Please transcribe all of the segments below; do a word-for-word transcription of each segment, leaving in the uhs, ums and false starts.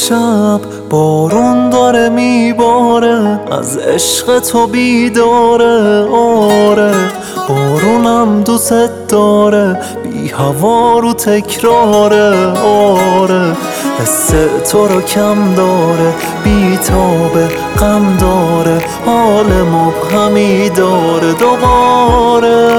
شب بارون داره میباره، از عشق تو بیداره. آره بارونم دوست داره، بی هوا رو تکراره. آره حس تو رو کم داره، بی تابه غم داره، حال مبهمی داره دوباره.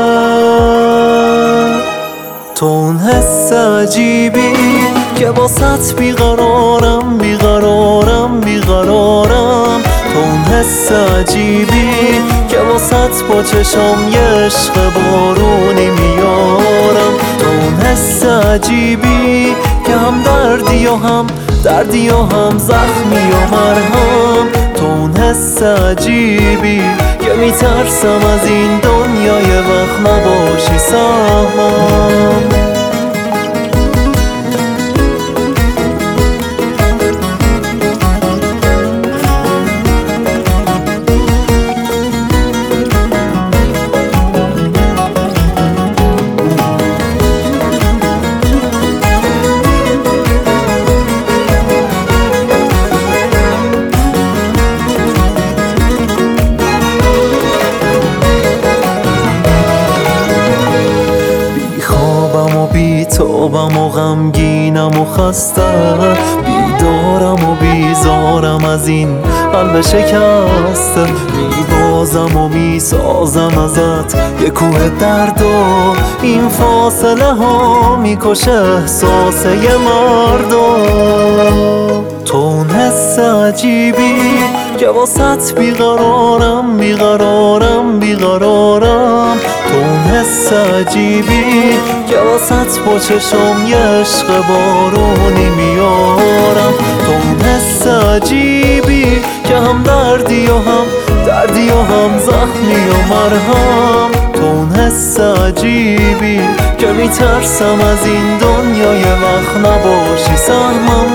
تو اون حس عجیبی که واسط بیقرارم بیقرارم بیقرارم. تو اون حس عجیبی که واسط با چشام یه عشق بارونی میارم. تو اون حس عجیبی که هم دردی و هم دردی و هم زخمی و مرهم. تو اون حس عجیبی که میترسم از این دنیا یه وقت نباشی سهمم. بیتابم و غمگینم و خسته، بیدارم و بیزارم از این قلب شکسته. میبازم و میسازم ازت یه کوه درد و این فاصله ها میکشه احساس یه مردم. تو اون حس عجیبی که واسط بیقرارم بیقرارم بیقرارم. تو اون حس عجیبی که واسط با چشم یه عشق بارونی میارم. تو اون حس عجیبی که هم دردی و هم دردی و هم زخمی و مرهم. تو اون حس عجیبی که میترسم از این دنیا یه وقت نباشی سهمم.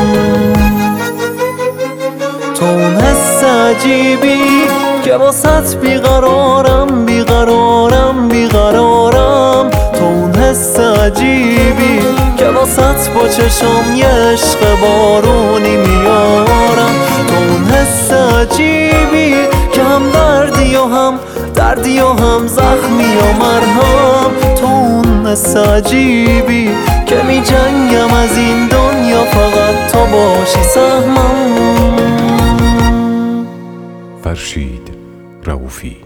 تو اون حس عجیبی که واسط بیقرارم بیقرارم بیقرارم. تو اون حس عجیبی که واسط با چشم یه عشق بارونی میارم. تو اون حس عجیبی که هم دردی و هم دردی و هم زخمی و مرهم. تو اون حس عجیبی که می جنگم از این دنیا فقط تو باشی سهمم. فرشید رؤوفی